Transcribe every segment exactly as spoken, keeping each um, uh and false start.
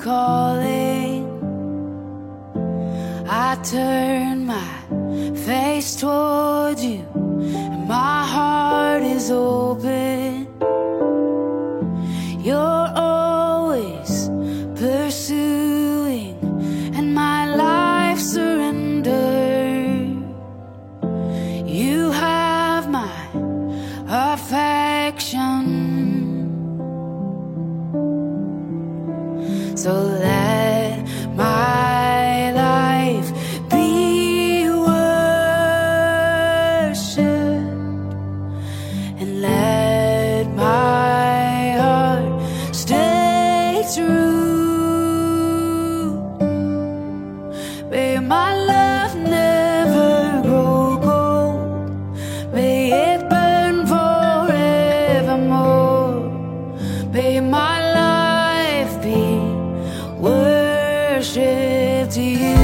calling. I turn my face toward you, and my heart is open. You're always pursuing, and my life surrendered. You have my affection, so let my life be worship, and let my heart stay true. May my love never grow cold, may it burn forevermore. May my life be worship to you.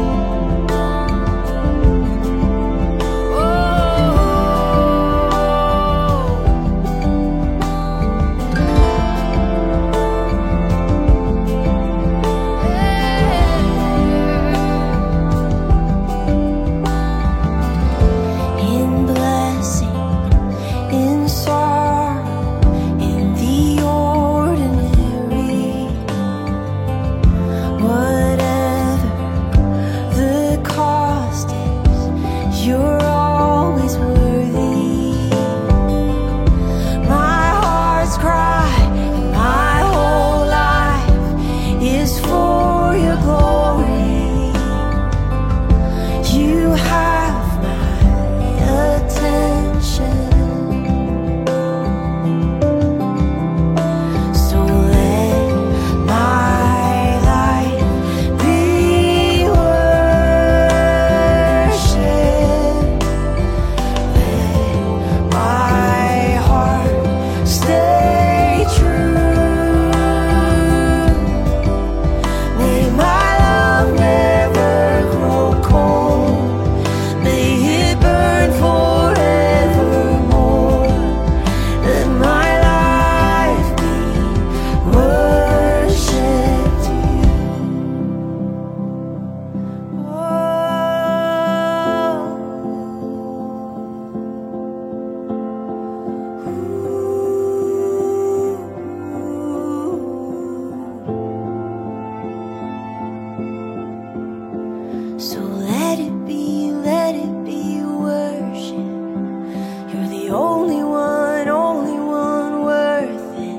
So let it be, let it be worship. You're the only one, only one worth it.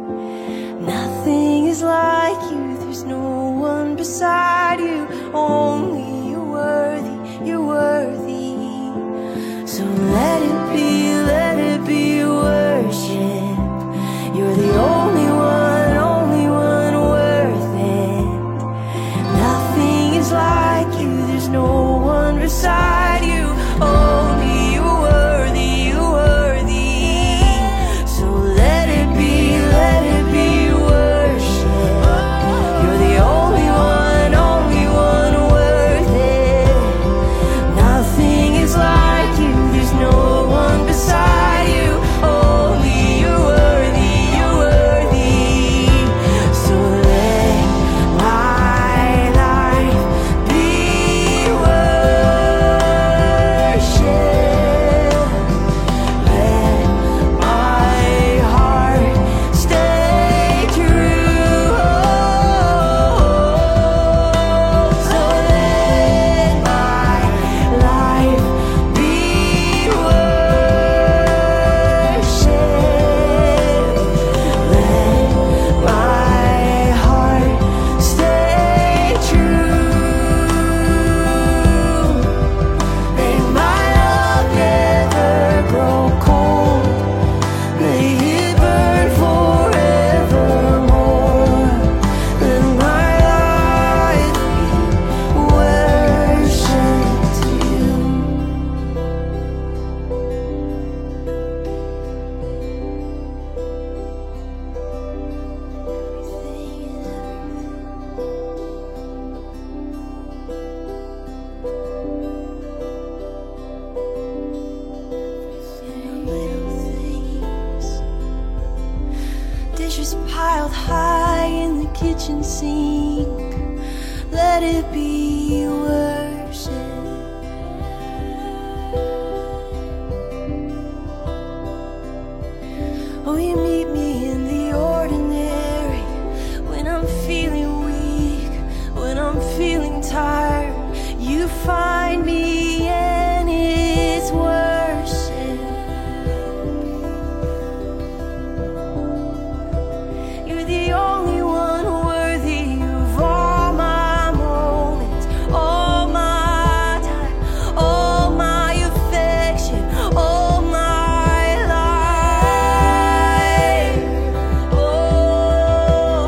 Nothing is like you, there's no one beside you. Only you're worthy, you're worthy. So let it be, let it be worship. You're the only one, only one worth it. Nothing is like you, there's no one beside you. Only you're worthy, you're worthy. So let it be, let it be worship. You're the only one, only one worth it. Nothing is like you, there's no one beside you. Only you're worthy, you're worthy. So let my life be worship. Let my heart stay true. So let my life be worship. Let my heart stay true. May my love never grow cold. May it burn forevermore. Let my life be worship to you. Little things, dishes piled high in the kitchen sink. Let it be worship. Oh, you meet me in the ordinary, when I'm feeling weak, when I'm feeling tired. You find me and it's worship. You're the only one worthy of all my moments, all my time, all my affection, all my life. Oh,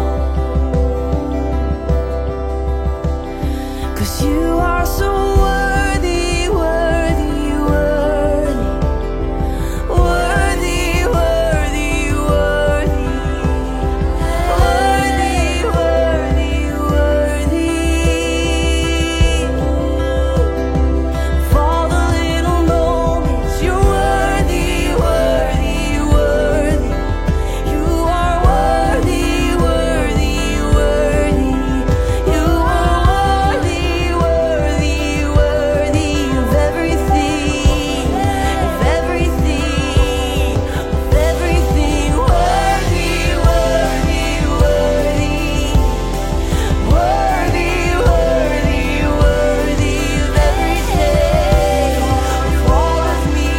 'cause you are so worthy, worthy, worthy, worthy, worthy, worthy, worthy, worthy, worthy. For the little moments, you're worthy, worthy, worthy. You are worthy, worthy, worthy. You are worthy, worthy, worthy of everything, of everything, of everything. Worthy, worthy, worthy, worthy, worthy, worthy of everything, of all of me.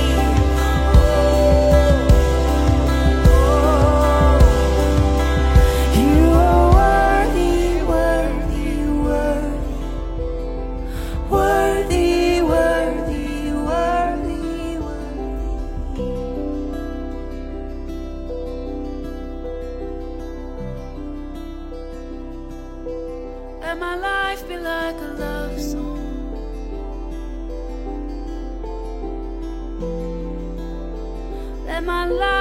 You are worthy, worthy, worthy, worthy, worthy, worthy, worthy. Let my life be like a love song. Let my life